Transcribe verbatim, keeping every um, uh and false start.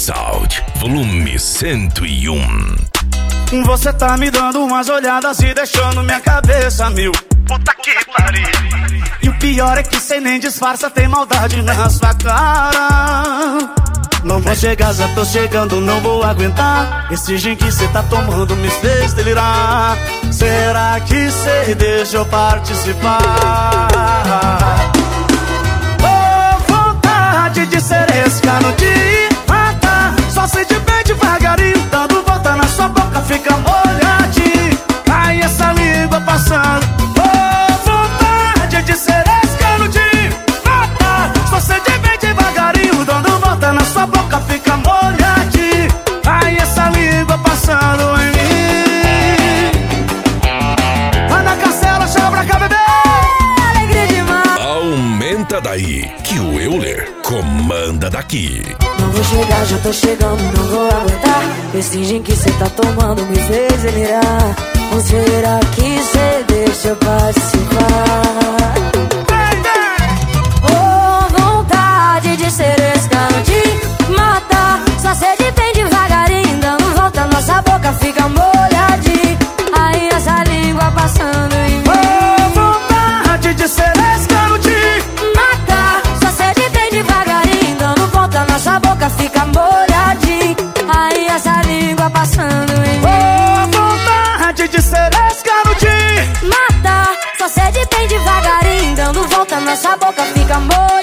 Sound, volume cento e um. Você tá me dando umas olhadas e deixando minha cabeça mil. Puta que pariu. E o pior é que cê nem disfarça, tem maldade na sua cara. Não vou chegar, já tô chegando, não vou aguentar. Esse gin que cê tá tomando me fez delirar. Será que cê deixa eu participar? Oh, vontade de ser escano, de matar. Só sei de bem devagarinho, dando volta na sua boca, fica molhadinho. Cai essa língua passando. Oh, vontade de ser escano, de matar. Só sei de bem devagarinho, dando volta na sua boca, fica molhadinho. Cai essa língua passando em mim. Vai na castela, chama pra cá, bebê. Alegria demais. Aumenta daí, que o Euler comanda daqui. Não vou chegar, já tô chegando, não vou aguentar. Esse gin que cê tá tomando me fez delirar. Ou será que cê deixa eu participar? Oh, vontade de ser escano, de matar. Só sede bem devagarinho, dando volta, nossa boca fica molhadinha. Aí essa língua passando em mim. Oh, vontade de ser escano, de matar. Só sede bem devagarinho, dando volta, nossa boca fica molhadinha. Aí essa língua passando em mim. Oh, vontade de ser escano, de matar. Só sede bem devagarinho, dando volta, nossa boca fica molhadinha.